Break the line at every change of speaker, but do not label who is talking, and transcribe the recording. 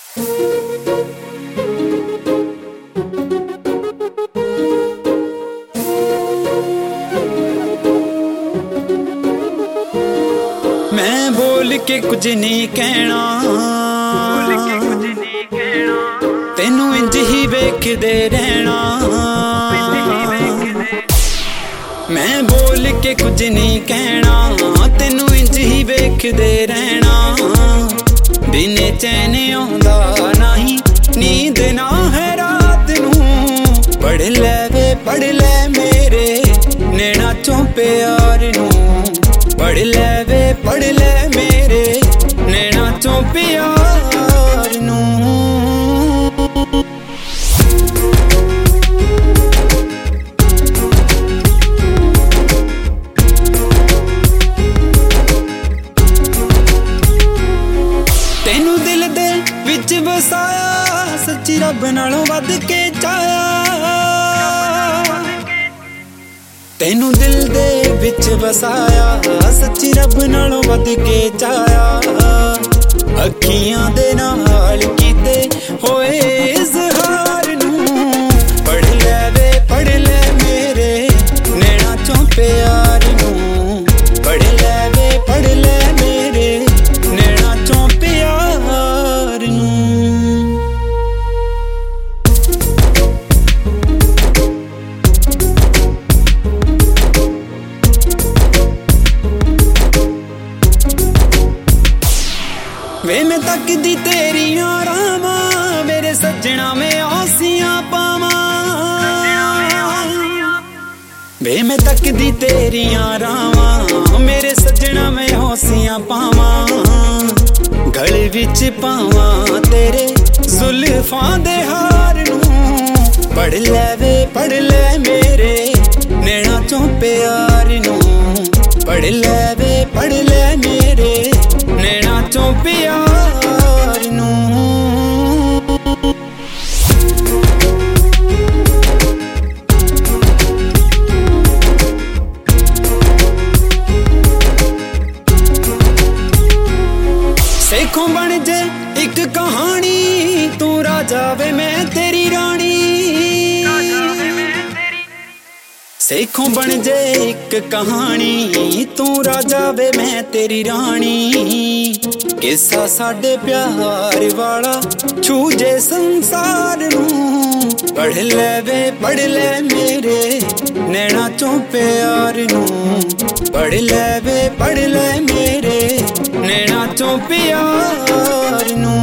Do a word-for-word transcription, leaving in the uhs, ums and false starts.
मैं बोल के कुछ नहीं कहना, तेनू इंज ही वेखदे रहना। मैं बोल के कुछ नहीं कहना, तेनू इंज ही वेखदे रहना। दिने चैन आउंदा नहीं, नींद ना है रात नू। पढ़ ले वे पढ़ ले मेरे नैना चों प्यार नू। पढ़ ले वे पढ़ ले मेरे नैना चों प्यार नू। तेनू दिल दे विच वसाया, सच्ची रब नालों वध के चाया। तेनू दिल दे विच वसाया, सच्ची रब नालों वध के चाया। अखियां दे नाल कीते होए इज़हार नू। पढ़ ले वे पढ़ ले मेरे नैना चों प्यार नू। पढ़ ले वे पढ़ ले मेरे नैना चों प्यार नू। वे मैं तकदी तेरियां रावां, मेरे सज्जना में आसियां पावां। वे मैं तकदी तेरियां रावां, मेरे सज्जना में आसियां पावां। गले विच पावां तेरे जुल्फां दे हार नू। पढ़ ले वे पढ़ ले मेरे नैना चों प्यार नू। पढ़ ले वे पढ़ ले मेरे नैना चों प्यार नू। सेखों बन जे एक कहानी, तू राजा वे मैं तेरी रानी। सेखों बन जे एक कहानी, तू राजा वे मैं तेरी रानी। किस्सा साडे प्यार वाला छू जे संसार नू। पढ़ ले वे पढ़ ले मेरे नैना चों प्यार नू। पढ़ ले वे पढ़ ले मेरे नैना चों प्यार नू।